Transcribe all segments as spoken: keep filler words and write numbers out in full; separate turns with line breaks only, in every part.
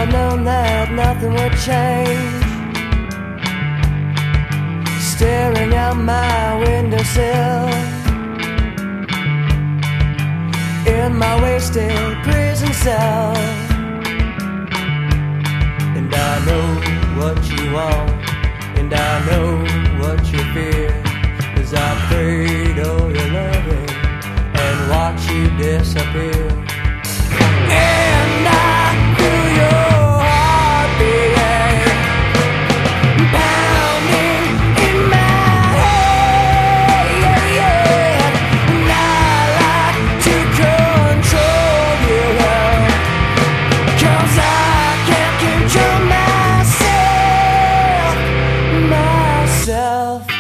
I known that nothing would change, staring out my windowsill in my wasted prison cell. And I know what you want, and I know what you fear, 'cause I prayed all your loving and watch you disappear. And I feel your heart beating, pounding in my head, yeah, yeah. And I like to control you, 'cause I can't control myself, myself.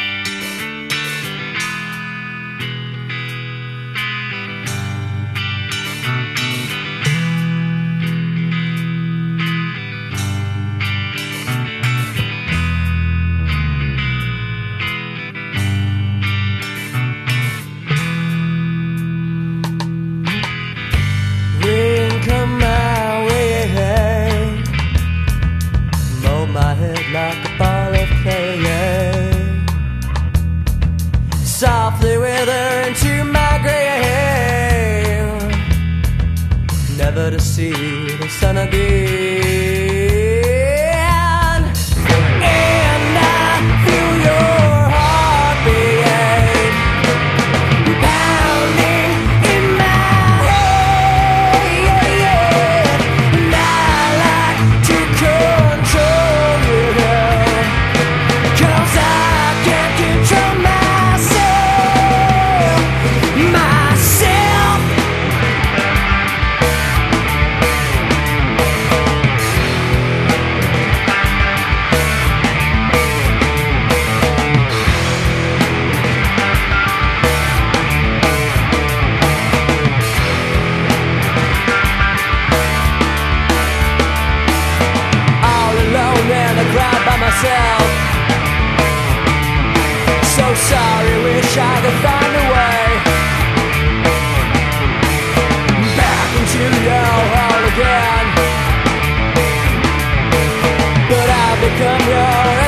Like a ball of clay, softly wither into my grave, never to see the sun again. And I feel your heart beating, pounding in my head, yeah, yeah. And I like to control you, 'cause I can't control myself, myself. All alone and I cry by myself. So sorry, wish I could find a way back into your heart again, but I've become your